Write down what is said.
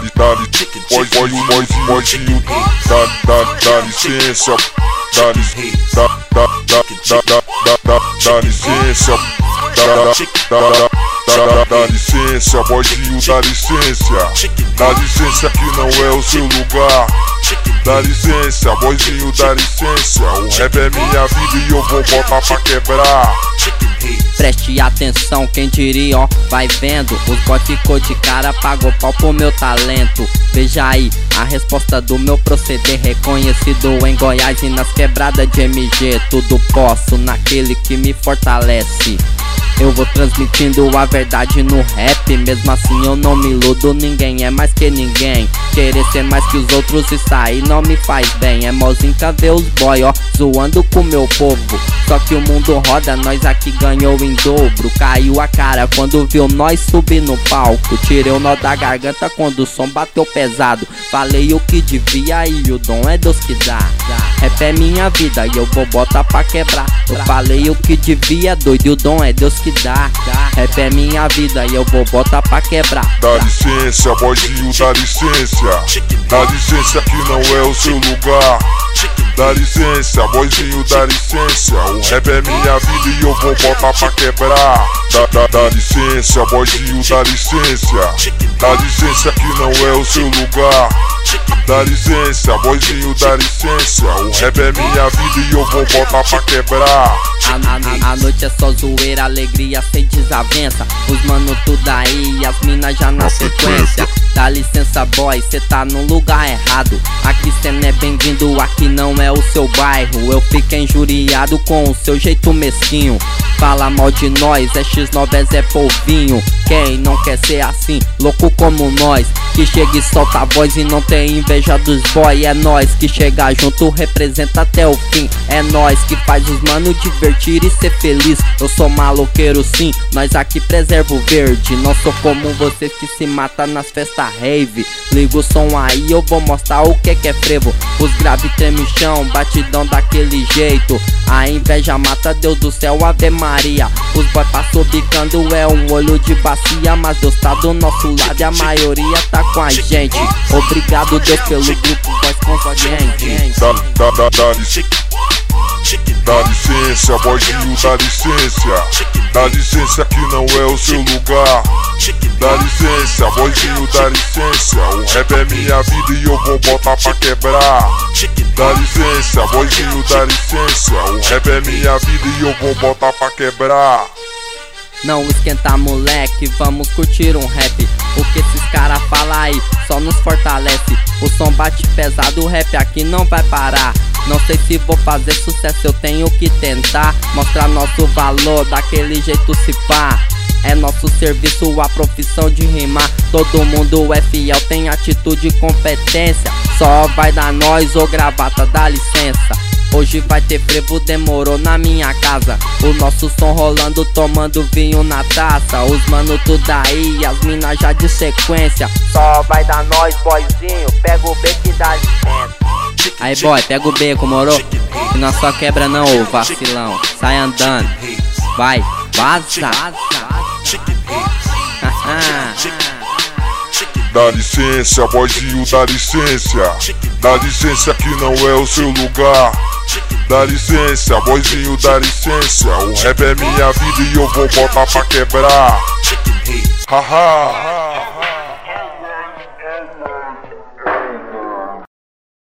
boyzinho, dá licença, dá licença, dá licença, boyzinho, dá licença, dá licença que não é o seu lugar. Dá licença, boyzinho, dá licença. O rap é minha vida e eu vou botar pra quebrar. Preste atenção, quem diria, ó, vai vendo. Os boy ficou de cara, pagou pau pro meu talento. Veja aí, a resposta do meu proceder, reconhecido em Goiás e nas quebradas de MG. Tudo posso naquele que me fortalece. Eu vou transmitindo a verdade no rap. Mesmo assim eu não me iludo, ninguém é mais que ninguém. Querer ser mais que os outros e sair não me faz bem. É mozinha ver os boy, ó, zoando com meu povo. Só que o mundo roda, nós aqui ganhou em dobro. Caiu a cara quando viu nós subir no palco. Tirei o nó da garganta quando o som bateu pesado. Falei o que devia e o dom é Deus que dá. Rap é minha vida e eu vou botar pra quebrar. Eu falei o que devia, doido, e o dom é Deus que dá. Rap é minha vida e eu vou botar pra quebrar. Dá licença, boyzinho, dá licença. Dá licença que não é o seu lugar. Dá licença, boyzinho, dá licença. O rap é minha vida e eu vou botar pra quebrar. Dá licença, boyzinho, dá licença. Dá licença que não é o seu lugar. Dá licença, boyzinho, dá licença. O rap é minha vida e eu vou botar pra quebrar. A noite é só zoeira, alegria sem desavença. Os mano tudo aí e as minas já na sequência. Dá licença, boy, cê tá no lugar errado. Aqui cê não é bem-vindo, aqui não é o seu bairro. Eu fico injuriado com o seu jeito mesquinho. Fala mal de nós, é X9, é polvinho. Quem não quer ser assim, louco como nós, que chega e solta a voz e não tem inveja dos boy. É nós que chega junto, representa até o fim. É nós que faz os mano divertir e ser feliz. Eu sou maloqueiro sim, nós aqui preserva o verde. Não sou como vocês que se mata nas festas rave. Liga o som aí, eu vou mostrar o que é frevo. Os graves treme o chão, batidão daquele jeito. A inveja mata, Deus do céu, Ave Maria. Os boy passou bicando, é um olho de bacia. Mas Deus tá do nosso lado e a maioria tá com a gente. Obrigado Deus pelo grupo, voz consciente. Dá licença, boyzinho, dá licença. Dá licença que não é o seu lugar. Dá licença, boyzinho, dá licença. O rap é minha vida e eu vou botar pra quebrar. Dá licença, boyzinho, dá licença. O rap é minha vida e eu vou botar pra quebrar. Não esquenta moleque, vamos curtir um rap. O que esses caras falam aí só nos fortalece. O som bate pesado, o rap aqui não vai parar. Não sei se vou fazer sucesso, eu tenho que tentar mostrar nosso valor, daquele jeito se pá. É nosso serviço, a profissão de rimar. Todo mundo é fiel, tem atitude e competência. Só vai dar nós ou gravata, dá licença. Hoje vai ter frevo, demorou na minha casa. O nosso som rolando, tomando vinho na taça. Os mano tudo aí, as minas já de sequência. Só vai dar nós, boyzinho, pega o B que dá licença. Aí boy, pega o beco, moro? Que nós só quebra não, ô vacilão. Sai andando, vai, vaza. Dá licença, boyzinho, dá licença. Dá licença que não é o seu lugar. Dá licença, boyzinho, dá licença. O rap é minha vida e eu vou botar pra quebrar. Haha.